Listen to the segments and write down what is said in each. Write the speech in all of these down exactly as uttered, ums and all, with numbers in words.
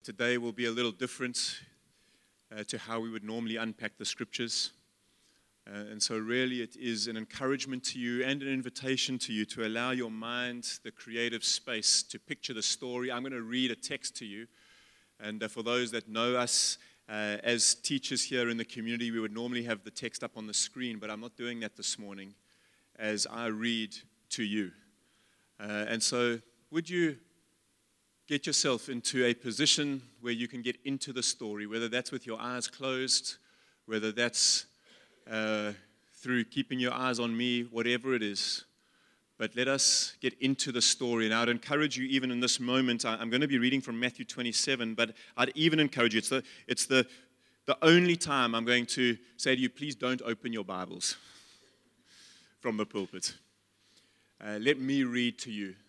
today will be a little different uh, to how we would normally unpack the scriptures. Uh, and so really it is an encouragement to you and an invitation to you to allow your mind the creative space to picture the story. I'm going to read a text to you. And uh, for those that know us uh, as teachers here in the community, we would normally have the text up on the screen, but I'm not doing that this morning as I read to you. Uh, and so would you get yourself into a position where you can get into the story, whether that's with your eyes closed, whether that's uh, through keeping your eyes on me, whatever it is. But let us get into the story. And I'd encourage you, even in this moment, I'm going to be reading from Matthew twenty-seven, but I'd even encourage you, it's the, it's the, the only time I'm going to say to you, please don't open your Bibles from the pulpit. Uh, let me read to you.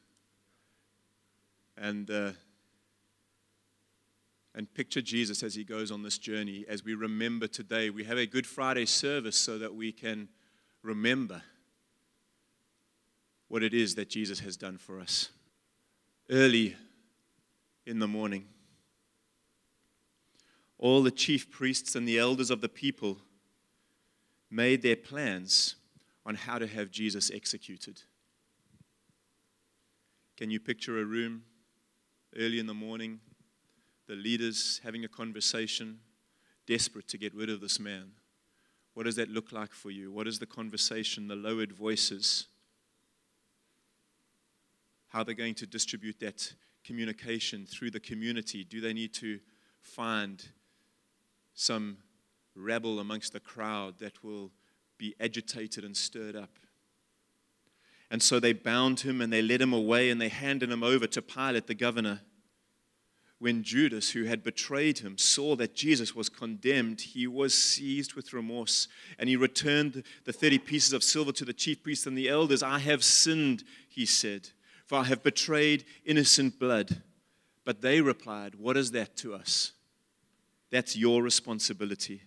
And uh, and picture Jesus as he goes on this journey. As we remember today, we have a Good Friday service so that we can remember what it is that Jesus has done for us. Early in the morning, all the chief priests and the elders of the people made their plans on how to have Jesus executed. Can you picture a room early in the morning, the leaders having a conversation, desperate to get rid of this man? What does that look like for you? What is the conversation, the lowered voices? How they're going to distribute that communication through the community? Do they need to find some rabble amongst the crowd that will be agitated and stirred up? And so they bound him and they led him away and they handed him over to Pilate, the governor. When Judas, who had betrayed him, saw that Jesus was condemned, he was seized with remorse. And he returned the thirty pieces of silver to the chief priests and the elders. I have sinned, he said, for I have betrayed innocent blood. But they replied, what is that to us? That's your responsibility.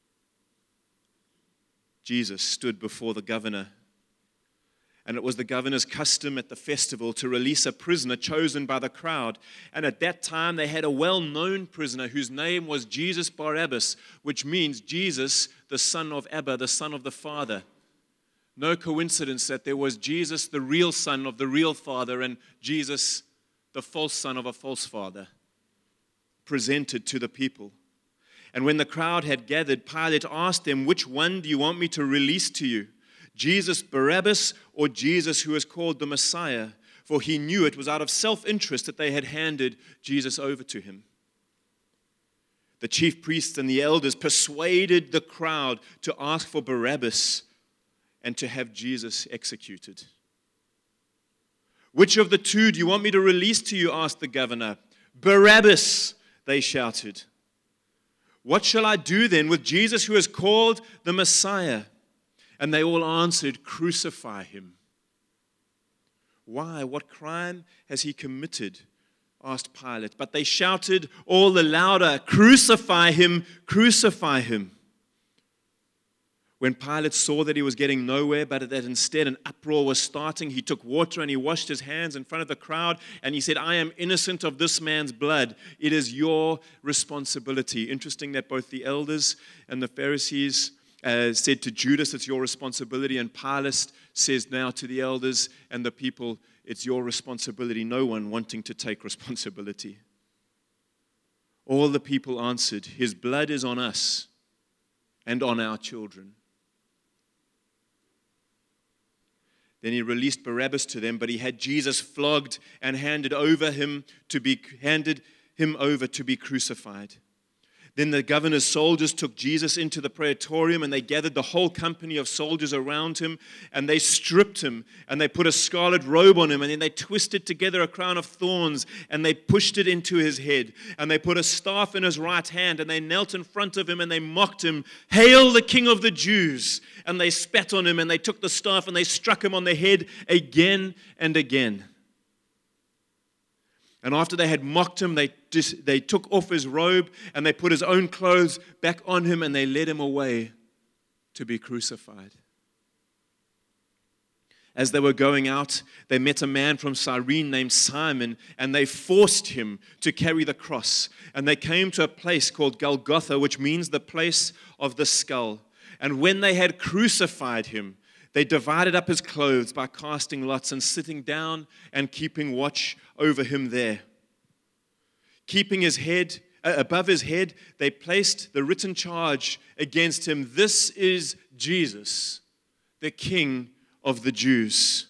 Jesus stood before the governor. And it was the governor's custom at the festival to release a prisoner chosen by the crowd. And at that time, they had a well-known prisoner whose name was Jesus Barabbas, which means Jesus, the son of Abba, the son of the Father. No coincidence that there was Jesus, the real son of the real father, and Jesus, the false son of a false father, presented to the people. And when the crowd had gathered, Pilate asked them, which one do you want me to release to you? Jesus Barabbas or Jesus who is called the Messiah? For he knew it was out of self-interest that they had handed Jesus over to him. The chief priests and the elders persuaded the crowd to ask for Barabbas and to have Jesus executed. Which of the two do you want me to release to you? Asked the governor. Barabbas, they shouted. What shall I do then with Jesus who is called the Messiah? And they all answered, crucify him. Why? What crime has he committed? Asked Pilate. But they shouted all the louder, crucify him, crucify him. When Pilate saw that he was getting nowhere, but that instead an uproar was starting, he took water and he washed his hands in front of the crowd and he said, I am innocent of this man's blood. It is your responsibility. Interesting that both the elders and the Pharisees Uh, said to Judas, it's your responsibility, and Pilate says now to the elders and the people, it's your responsibility, no one wanting to take responsibility. All the people answered, his blood is on us and on our children. Then he released Barabbas to them, but he had Jesus flogged and handed over him to be handed him over to be crucified. Then the governor's soldiers took Jesus into the praetorium and they gathered the whole company of soldiers around him and they stripped him and they put a scarlet robe on him and then they twisted together a crown of thorns and they pushed it into his head and they put a staff in his right hand and they knelt in front of him and they mocked him, Hail the King of the Jews! And they spat on him and they took the staff and they struck him on the head again and again. And after they had mocked him, they just, they took off his robe and they put his own clothes back on him and they led him away to be crucified. As they were going out, they met a man from Cyrene named Simon, and they forced him to carry the cross. And they came to a place called Golgotha, which means the place of the skull. And when they had crucified him, they divided up his clothes by casting lots and sitting down and keeping watch over him there. Keeping his head uh, above his head, they placed the written charge against him, "This is Jesus, the King of the Jews."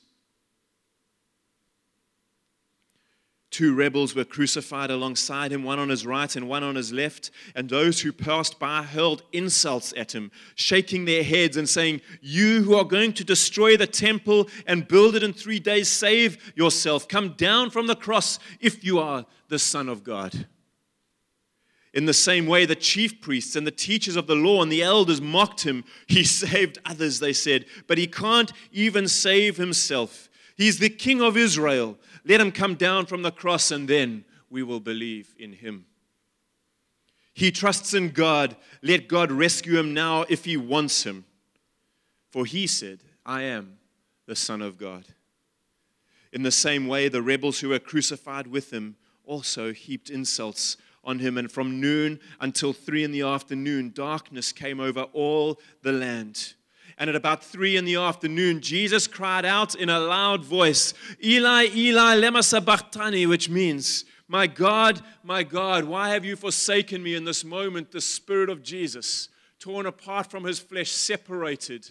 Two rebels were crucified alongside him, one on his right and one on his left. And those who passed by hurled insults at him, shaking their heads and saying, "You who are going to destroy the temple and build it in three days, save yourself. Come down from the cross if you are the Son of God." In the same way, the chief priests and the teachers of the law and the elders mocked him. "He saved others," they said, "but he can't even save himself. He's the King of Israel. Let him come down from the cross, and then we will believe in him. He trusts in God. Let God rescue him now if he wants him. For he said, 'I am the Son of God.'" In the same way, the rebels who were crucified with him also heaped insults on him, and from noon until three in the afternoon, darkness came over all the land. And at about three in the afternoon, Jesus cried out in a loud voice, "Eli, Eli, lema sabachthani," which means, "My God, my God, why have you forsaken me?" In this moment, the Spirit of Jesus, torn apart from his flesh, separated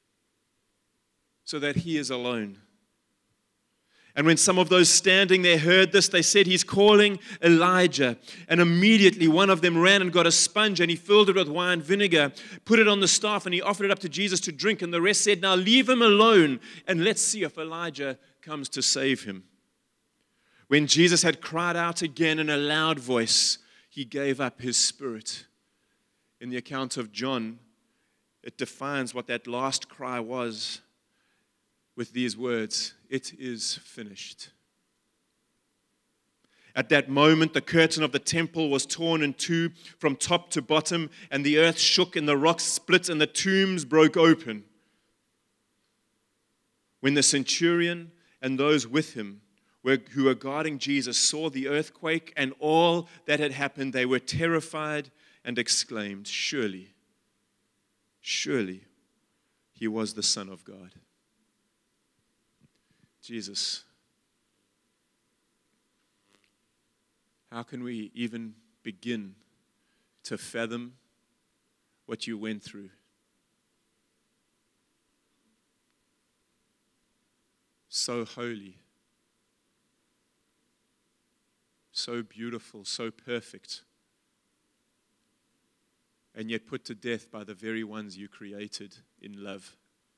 so that he is alone. And when some of those standing there heard this, they said, "He's calling Elijah." And immediately one of them ran and got a sponge, and he filled it with wine vinegar, put it on the staff, and he offered it up to Jesus to drink. And the rest said, "Now leave him alone, and let's see if Elijah comes to save him." When Jesus had cried out again in a loud voice, he gave up his spirit. In the account of John, it defines what that last cry was with these words, "It is finished." At that moment, the curtain of the temple was torn in two from top to bottom, and the earth shook and the rocks split and the tombs broke open. When the centurion and those with him were, who were guarding Jesus saw the earthquake and all that had happened, they were terrified and exclaimed, "Surely, surely he was the Son of God." Jesus, how can we even begin to fathom what you went through? So holy, so beautiful, so perfect, and yet put to death by the very ones you created in love.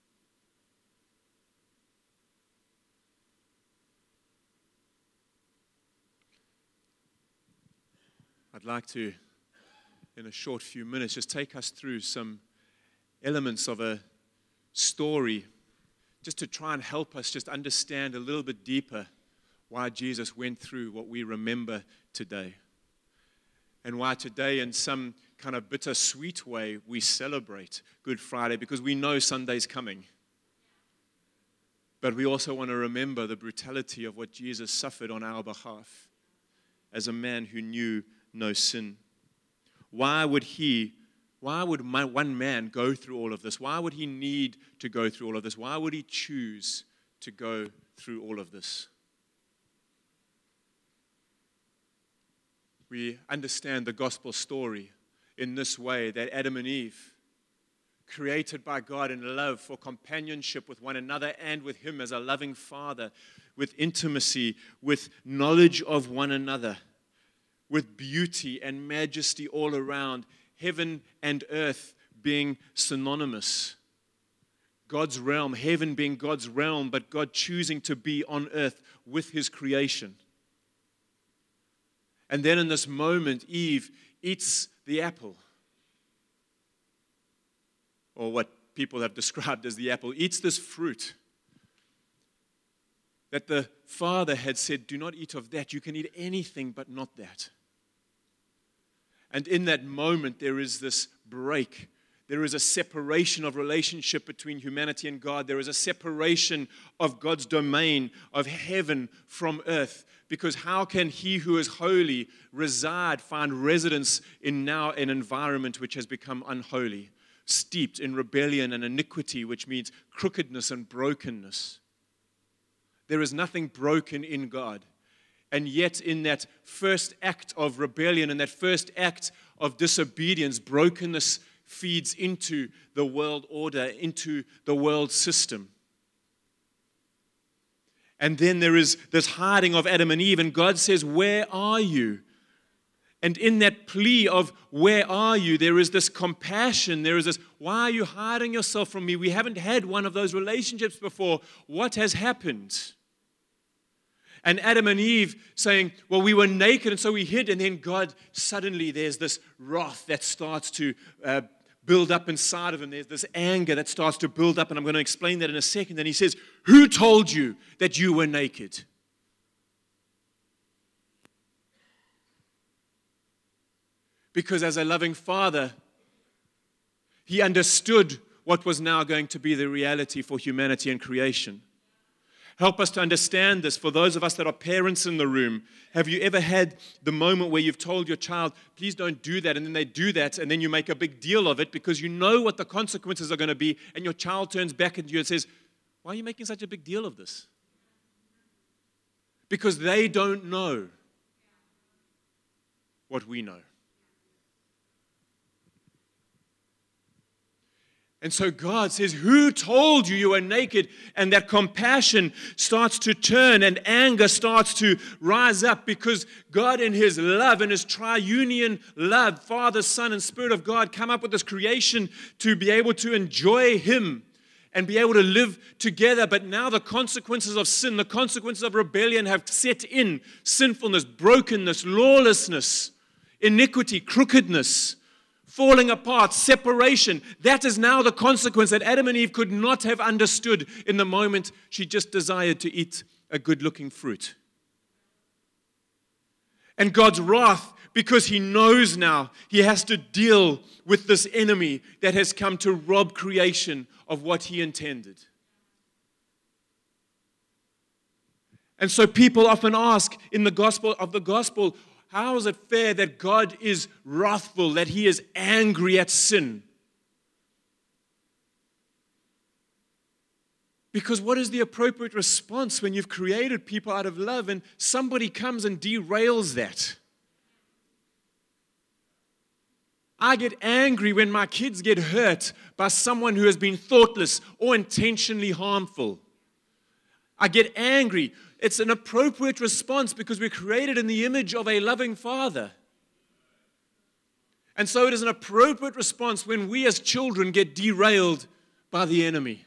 I'd like to, in a short few minutes, just take us through some elements of a story, just to try and help us just understand a little bit deeper why Jesus went through what we remember today. And why today, in some kind of bittersweet way, we celebrate Good Friday, because we know Sunday's coming. But we also want to remember the brutality of what Jesus suffered on our behalf as a man who knew no sin. Why would he, why would my, one man go through all of this? Why would he need to go through all of this? Why would he choose to go through all of this? We understand the gospel story in this way, that Adam and Eve, created by God in love for companionship with one another and with him as a loving father, with intimacy, with knowledge of one another, with beauty and majesty all around, heaven and earth being synonymous. God's realm, heaven being God's realm, but God choosing to be on earth with his creation. And then in this moment, Eve eats the apple, or what people have described as the apple, eats this fruit that the Father had said, "Do not eat of that. You can eat anything, but not that." And in that moment, there is this break. there is a separation of relationship between humanity and God. There is a separation of God's domain, of heaven from earth. Because how can he who is holy reside, find residence in now an environment which has become unholy, steeped in rebellion and iniquity, which means crookedness and brokenness? There is nothing broken in God. And yet in that first act of rebellion and that first act of disobedience, brokenness feeds into the world order, into the world system. And then there is this hiding of Adam and Eve, and God says, where are you? And in that plea of where are you, there is this compassion. There is this, why are you hiding yourself from me? We haven't had one of those relationships before. What has happened? And Adam and Eve saying, well, we were naked and so we hid. And then God, suddenly there's this wrath that starts to uh, build up inside of him. There's this anger that starts to build up. And I'm going to explain that in a second. And he says, who told you that you were naked? Because as a loving father, he understood what was now going to be the reality for humanity and creation. Help us to understand this. For those of us that are parents in the room, have you ever had the moment where you've told your child, please don't do that, and then they do that, and then you make a big deal of it because you know what the consequences are going to be, and your child turns back at you and says, why are you making such a big deal of this? Because they don't know what we know. And so God says, who told you you were naked? And that compassion starts to turn and anger starts to rise up because God in his love and his triunion love, Father, Son, and Spirit of God come up with this creation to be able to enjoy him and be able to live together. But now the consequences of sin, the consequences of rebellion have set in. Sinfulness, brokenness, lawlessness, iniquity, crookedness, falling apart, separation. That is now the consequence that Adam and Eve could not have understood in the moment she just desired to eat a good-looking fruit. And God's wrath, because he knows now he has to deal with this enemy that has come to rob creation of what he intended. And so people often ask in the gospel of the gospel, how is it fair that God is wrathful, that he is angry at sin? Because what is the appropriate response when you've created people out of love and somebody comes and derails that? I get angry when my kids get hurt by someone who has been thoughtless or intentionally harmful. I get angry. It's an appropriate response because we're created in the image of a loving Father. And so it is an appropriate response when we as children get derailed by the enemy.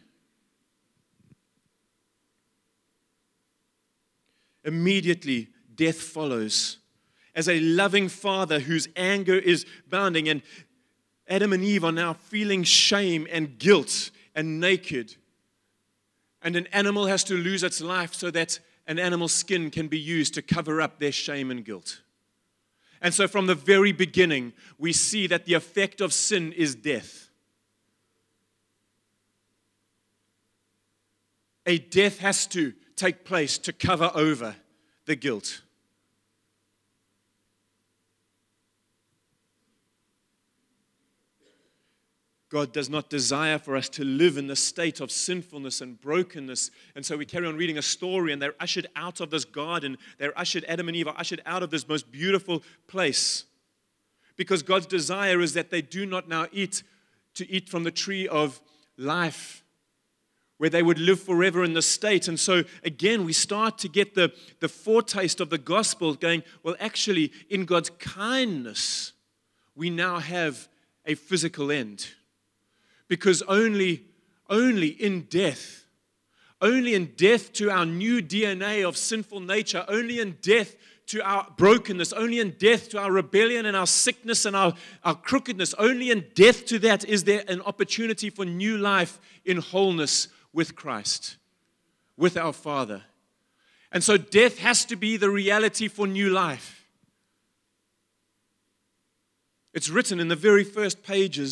Immediately, death follows. As a loving Father whose anger is bounding, and Adam and Eve are now feeling shame and guilt and naked. And an animal has to lose its life so that an animal's skin can be used to cover up their shame and guilt. And so from the very beginning, we see that the effect of sin is death. A death has to take place to cover over the guilt. God does not desire for us to live in the state of sinfulness and brokenness. And so we carry on reading a story, and they're ushered out of this garden. They're ushered, Adam and Eve are ushered out of this most beautiful place. Because God's desire is that they do not now eat to eat from the tree of life, where they would live forever in the state. And so, again, we start to get the, the foretaste of the gospel going, well, actually, in God's kindness, we now have a physical end. Because only, only in death, only in death to our new D N A of sinful nature, only in death to our brokenness, only in death to our rebellion and our sickness and our, our crookedness, only in death to that is there an opportunity for new life in wholeness with Christ, with our Father. And so death has to be the reality for new life. It's written in the very first pages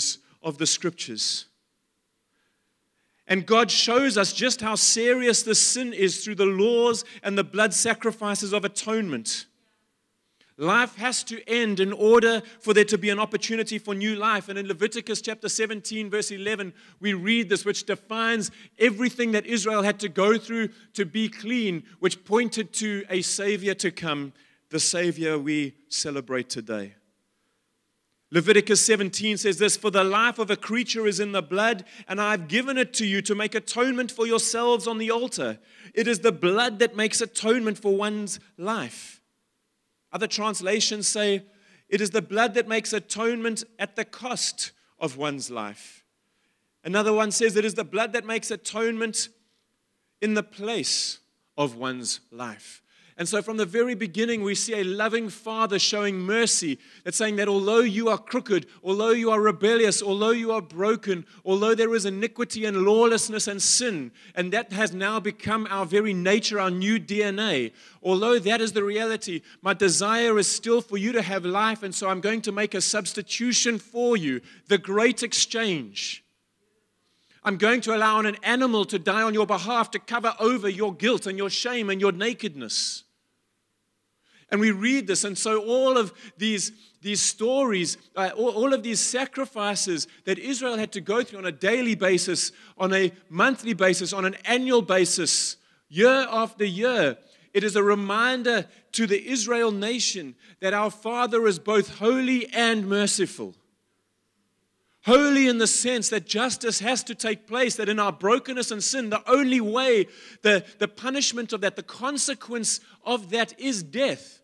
of the Scriptures. And God shows us just how serious this sin is through the laws and the blood sacrifices of atonement. Life has to end in order for there to be an opportunity for new life. And in Leviticus chapter seventeen, verse eleven, we read this, which defines everything that Israel had to go through to be clean, which pointed to a Savior to come, the Savior we celebrate today. Leviticus seventeen says this, "For the life of a creature is in the blood, and I have given it to you to make atonement for yourselves on the altar. It is the blood that makes atonement for one's life." Other translations say, "It is the blood that makes atonement at the cost of one's life." Another one says, "It is the blood that makes atonement in the place of one's life." And so from the very beginning, we see a loving Father showing mercy, that's saying that although you are crooked, although you are rebellious, although you are broken, although there is iniquity and lawlessness and sin, and that has now become our very nature, our new D N A, although that is the reality, my desire is still for you to have life, and so I'm going to make a substitution for you, the great exchange. I'm going to allow an animal to die on your behalf to cover over your guilt and your shame and your nakedness. And we read this, and so all of these, these stories, uh, all, all of these sacrifices that Israel had to go through on a daily basis, on a monthly basis, on an annual basis, year after year, it is a reminder to the Israel nation that our Father is both holy and merciful. Holy in the sense that justice has to take place, that in our brokenness and sin, the only way, the, the punishment of that, the consequence of that is death.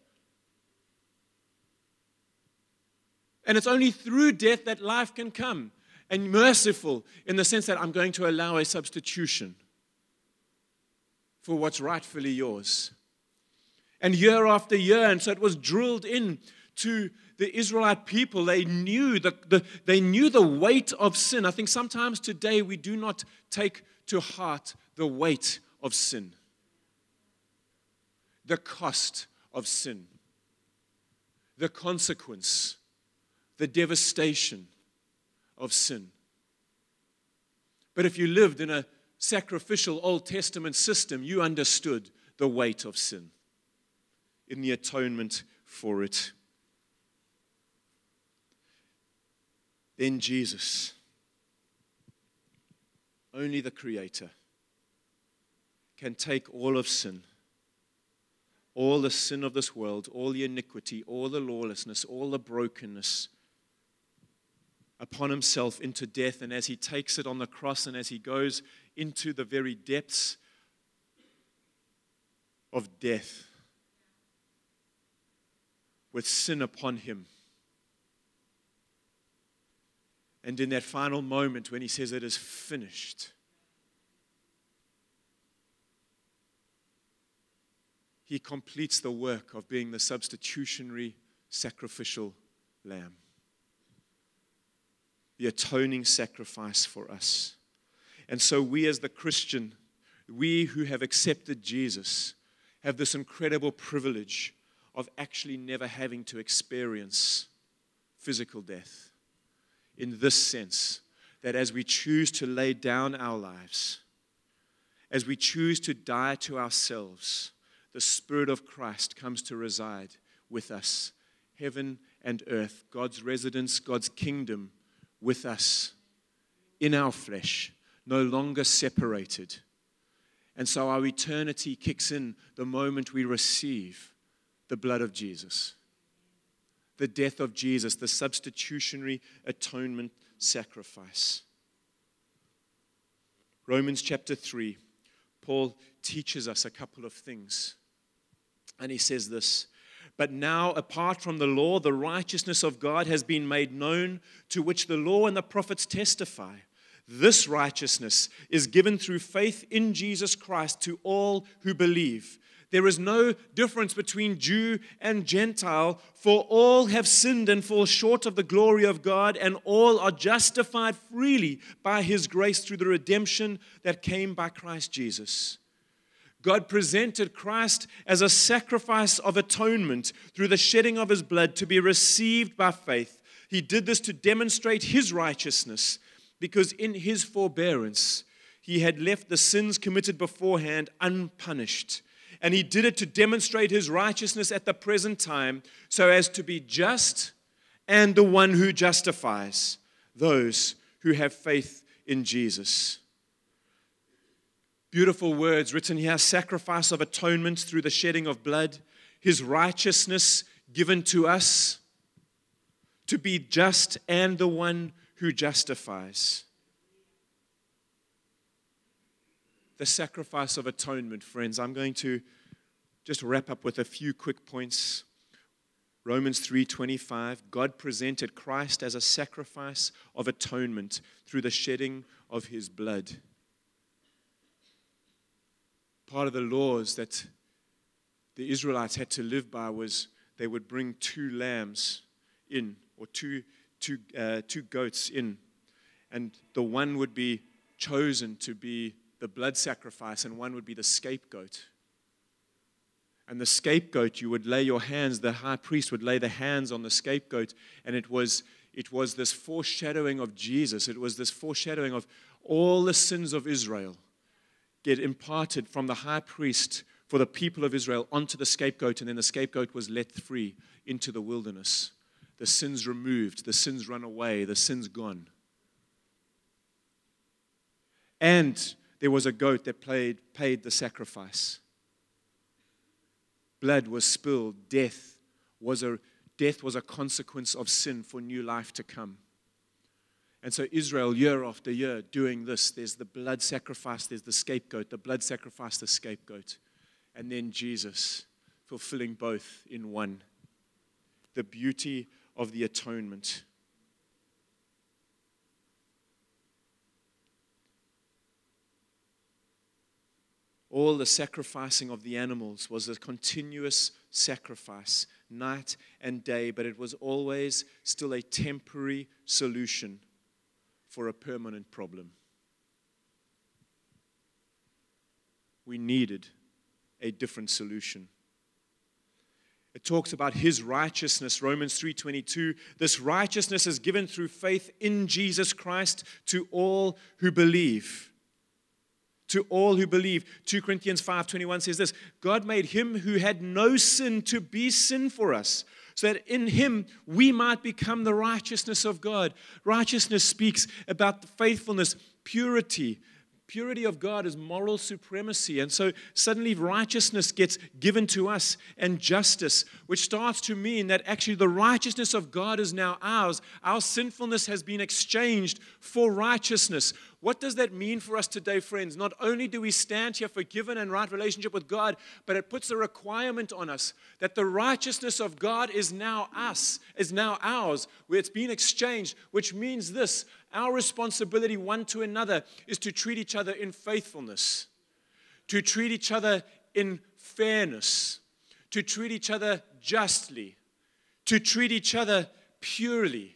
And it's only through death that life can come. And merciful in the sense that I'm going to allow a substitution for what's rightfully yours. And year after year, and so it was drilled in to the Israelite people. They knew the, the, they knew the weight of sin. I think sometimes today we do not take to heart the weight of sin, the cost of sin, the consequence, the devastation of sin. But if you lived in a sacrificial Old Testament system, you understood the weight of sin in the atonement for it. Then Jesus, only the Creator, can take all of sin, all the sin of this world, all the iniquity, all the lawlessness, all the brokenness upon himself into death. And as he takes it on the cross and as he goes into the very depths of death with sin upon him, and in that final moment when he says it is finished, he completes the work of being the substitutionary sacrificial lamb, the atoning sacrifice for us. And so we as the Christian, we who have accepted Jesus, have this incredible privilege of actually never having to experience physical death. In this sense, that as we choose to lay down our lives, as we choose to die to ourselves, the Spirit of Christ comes to reside with us, heaven and earth, God's residence, God's kingdom with us in our flesh, no longer separated. And so our eternity kicks in the moment we receive the blood of Jesus, the death of Jesus, the substitutionary atonement sacrifice. Romans chapter three, Paul teaches us a couple of things. And he says this, "But now, apart from the law, the righteousness of God has been made known, to which the law and the prophets testify. This righteousness is given through faith in Jesus Christ to all who believe. There is no difference between Jew and Gentile, for all have sinned and fall short of the glory of God, and all are justified freely by His grace through the redemption that came by Christ Jesus." God presented Christ as a sacrifice of atonement through the shedding of His blood to be received by faith, He did this to demonstrate his righteousness, because in his forbearance, he had left the sins committed beforehand unpunished. And he did it to demonstrate his righteousness at the present time, so as to be just and the one who justifies those who have faith in Jesus. Beautiful words written here: sacrifice of atonement through the shedding of blood, his righteousness given to us, to be just and the one who justifies. The sacrifice of atonement, friends. I'm going to just wrap up with a few quick points. Romans three twenty-five, God presented Christ as a sacrifice of atonement through the shedding of his blood. Part of the laws that the Israelites had to live by was they would bring two lambs in, or two, two, uh, two goats in, and the one would be chosen to be the blood sacrifice, and one would be the scapegoat. And the scapegoat, you would lay your hands, the high priest would lay the hands on the scapegoat, and it was it was this foreshadowing of Jesus. It was this foreshadowing of all the sins of Israel get imparted from the high priest for the people of Israel onto the scapegoat, and then the scapegoat was let free into the wilderness. The sins removed, the sins run away, the sins gone. And there was a goat that paid, paid the sacrifice. Blood was spilled. Death was a death was a consequence of sin for new life to come. And so Israel, year after year, doing this. There's the blood sacrifice, there's the scapegoat, the blood sacrifice, the scapegoat. And then Jesus, fulfilling both in one. The beauty of the atonement. All the sacrificing of the animals was a continuous sacrifice, night and day, but it was always still a temporary solution for a permanent problem. We needed a different solution. It talks about his righteousness, Romans three twenty-two. This righteousness is given through faith in Jesus Christ to all who believe. To all who believe. Second Corinthians five twenty-one says this: God made him who had no sin to be sin for us, so that in him we might become the righteousness of God. Righteousness speaks about the faithfulness, purity. Purity of God is moral supremacy. And so suddenly righteousness gets given to us, and justice, which starts to mean that actually the righteousness of God is now ours. Our sinfulness has been exchanged for righteousness. What does that mean for us today, friends? Not only do we stand here forgiven and right relationship with God, but it puts a requirement on us that the righteousness of God is now us, is now ours, where it's been exchanged, which means this: our responsibility one to another is to treat each other in faithfulness, to treat each other in fairness, to treat each other justly, to treat each other purely.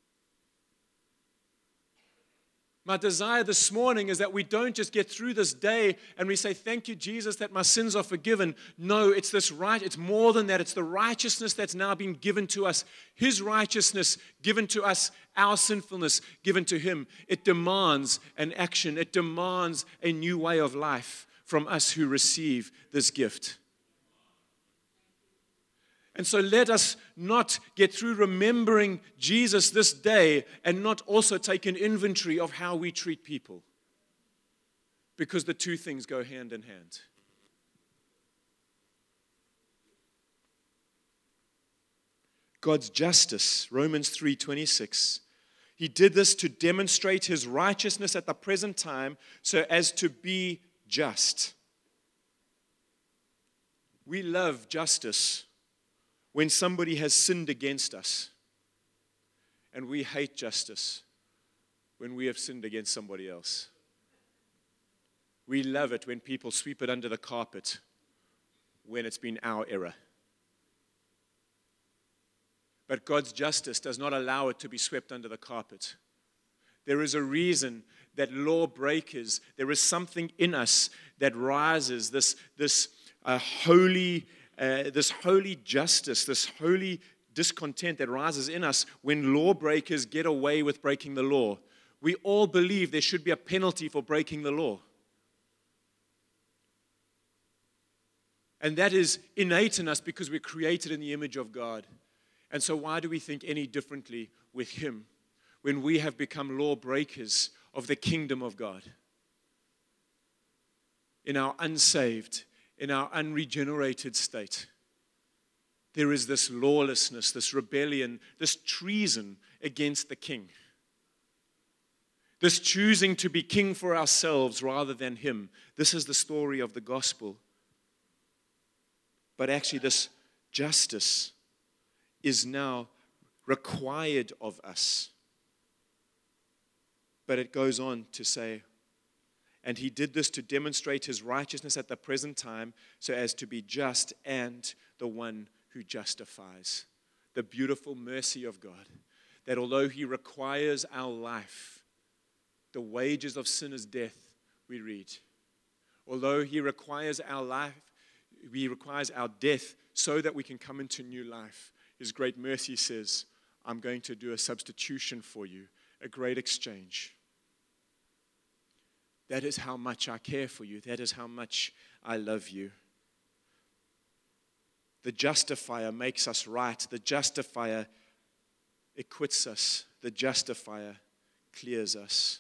My desire this morning is that we don't just get through this day and we say, thank you, Jesus, that my sins are forgiven. No, it's this right. It's more than that. It's the righteousness that's now been given to us. His righteousness given to us, our sinfulness given to him. It demands an action. It demands a new way of life from us who receive this gift. And so let us not get through remembering Jesus this day and not also take an inventory of how we treat people. Because the two things go hand in hand. God's justice, Romans three twenty-six. He did this to demonstrate his righteousness at the present time so as to be just. We love justice when somebody has sinned against us. And we hate justice when we have sinned against somebody else. We love it when people sweep it under the carpet when it's been our error. But God's justice does not allow it to be swept under the carpet. There is a reason that lawbreakers, there is something in us that rises, this, this uh, holy Uh, this holy justice, this holy discontent that rises in us when lawbreakers get away with breaking the law. We all believe there should be a penalty for breaking the law. And that is innate in us because we're created in the image of God. And so why do we think any differently with Him when we have become lawbreakers of the kingdom of God? In our unsaved, in our unregenerated state, there is this lawlessness, this rebellion, this treason against the King. This choosing to be king for ourselves rather than Him. This is the story of the gospel. But actually, this justice is now required of us. But it goes on to say, and He did this to demonstrate His righteousness at the present time, so as to be just and the one who justifies. The beautiful mercy of God, that although He requires our life, the wages of sin is death, we read. Although He requires our life, He requires our death so that we can come into new life. His great mercy says, I'm going to do a substitution for you, a great exchange. That is how much I care for you. That is how much I love you. The justifier makes us right. The justifier acquits us. The justifier clears us.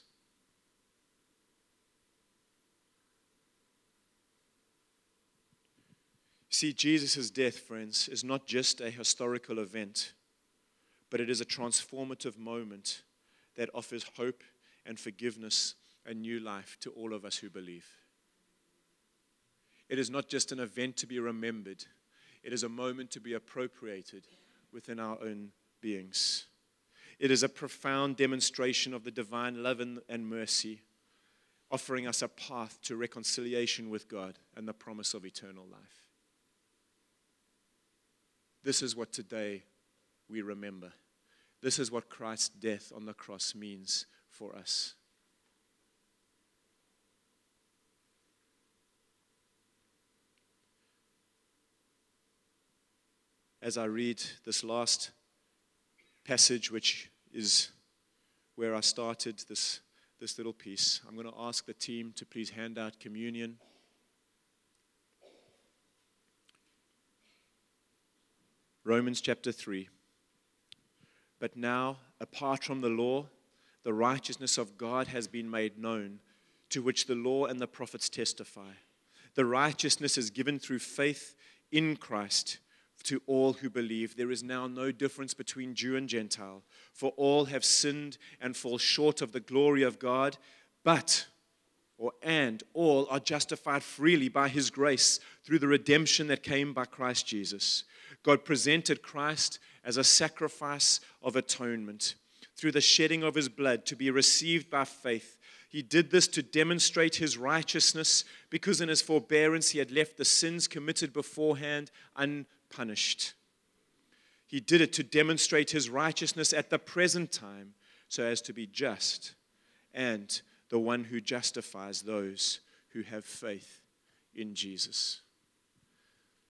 See, Jesus' death, friends, is not just a historical event, but it is a transformative moment that offers hope and forgiveness and new life to all of us who believe. It is not just an event to be remembered. It is a moment to be appropriated within our own beings. It is a profound demonstration of the divine love and, and mercy, offering us a path to reconciliation with God and the promise of eternal life. This is what today we remember. This is what Christ's death on the cross means for us. As I read this last passage, which is where I started this, this little piece, I'm going to ask the team to please hand out communion. Romans chapter three. But now, apart from the law, the righteousness of God has been made known, to which the law and the prophets testify. The righteousness is given through faith in Christ to all who believe. There is now no difference between Jew and Gentile, for all have sinned and fall short of the glory of God, but, or and, all are justified freely by His grace through the redemption that came by Christ Jesus. God presented Christ as a sacrifice of atonement through the shedding of His blood to be received by faith. He did this to demonstrate His righteousness because in His forbearance He had left the sins committed beforehand unpunished. He did it to demonstrate His righteousness at the present time so as to be just and the one who justifies those who have faith in Jesus.